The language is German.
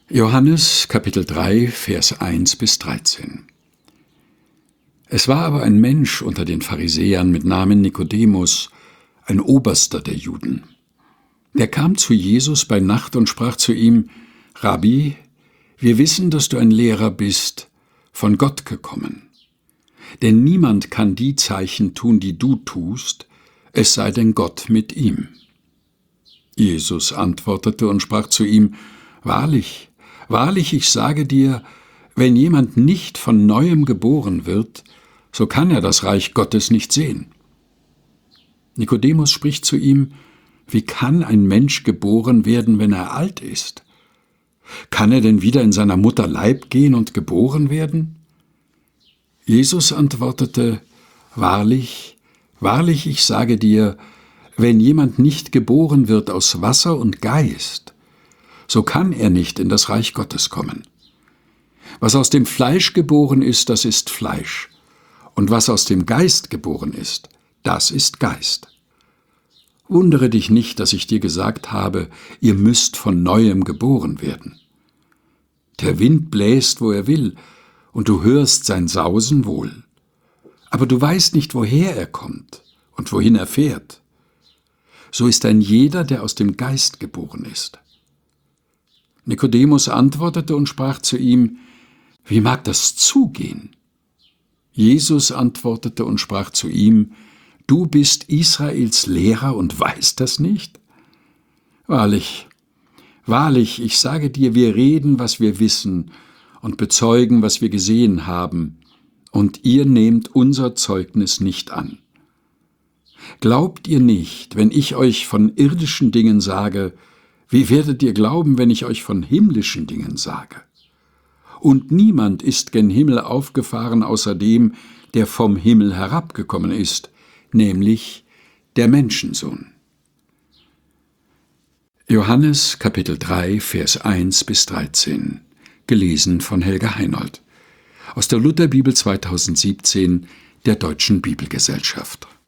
Johannes Kapitel 3, Vers 1 bis 13. Es war aber ein Mensch unter den Pharisäern mit Namen Nikodemus, ein Oberster der Juden. Der kam zu Jesus bei Nacht und sprach zu ihm: Rabbi, wir wissen, dass du ein Lehrer bist, von Gott gekommen. Denn niemand kann die Zeichen tun, die du tust, es sei denn Gott mit ihm. Jesus antwortete und sprach zu ihm: Wahrlich, wahrlich, ich sage dir, wenn jemand nicht von Neuem geboren wird, so kann er das Reich Gottes nicht sehen. Nikodemus spricht zu ihm: Wie kann ein Mensch geboren werden, wenn er alt ist? Kann er denn wieder in seiner Mutter Leib gehen und geboren werden? Jesus antwortete: Wahrlich, wahrlich, ich sage dir, wenn jemand nicht geboren wird aus Wasser und Geist, so kann er nicht in das Reich Gottes kommen. Was aus dem Fleisch geboren ist, das ist Fleisch, und was aus dem Geist geboren ist, das ist Geist. Wundere dich nicht, dass ich dir gesagt habe, ihr müsst von Neuem geboren werden. Der Wind bläst, wo er will, und du hörst sein Sausen wohl. Aber du weißt nicht, woher er kommt und wohin er fährt. So ist ein jeder, der aus dem Geist geboren ist. Nikodemus antwortete und sprach zu ihm: Wie mag das zugehen? Jesus antwortete und sprach zu ihm: Du bist Israels Lehrer und weißt das nicht? Wahrlich, wahrlich, ich sage dir, wir reden, was wir wissen, und bezeugen, was wir gesehen haben, und ihr nehmt unser Zeugnis nicht an. Glaubt ihr nicht, wenn ich euch von irdischen Dingen sage, wie werdet ihr glauben, wenn ich euch von himmlischen Dingen sage? Und niemand ist gen Himmel aufgefahren außer dem, der vom Himmel herabgekommen ist, nämlich der Menschensohn. Johannes Kapitel 3, Vers 1 bis 13, gelesen von Helga Heinold, aus der Lutherbibel 2017 der Deutschen Bibelgesellschaft.